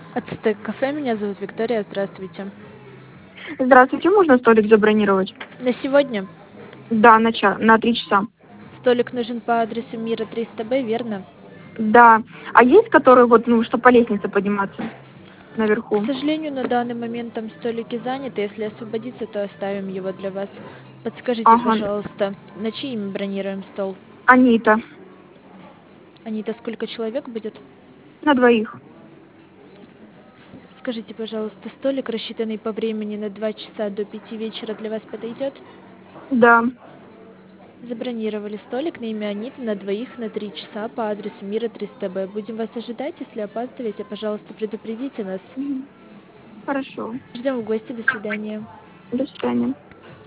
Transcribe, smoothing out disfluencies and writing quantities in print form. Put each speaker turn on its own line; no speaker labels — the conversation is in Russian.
Ацтек кафе, меня зовут Виктория, здравствуйте.
Здравствуйте, можно столик забронировать?
На сегодня
Да, на 3 часа.
столик нужен по адресу Мира 300Б, верно?
Да. А есть, которые вот, ну, что по лестнице подниматься
К
наверху?
сожалению, на данный момент там столики заняты. Если освободится, то оставим его для вас. Подскажите,
Ага,
пожалуйста, на чьи имя бронируем стол?
Анита.
Анита, сколько человек будет?
На двоих.
Скажите, пожалуйста, столик, рассчитанный по времени на 2 часа до 5 вечера, для вас подойдет?
Да.
Забронировали столик на имя Аниты на двоих на 3 часа по адресу Мира 300Б. Будем вас ожидать. Если опаздываете, пожалуйста, предупредите нас.
Мгм. Хорошо.
Ждем в гости. До свидания.
До свидания.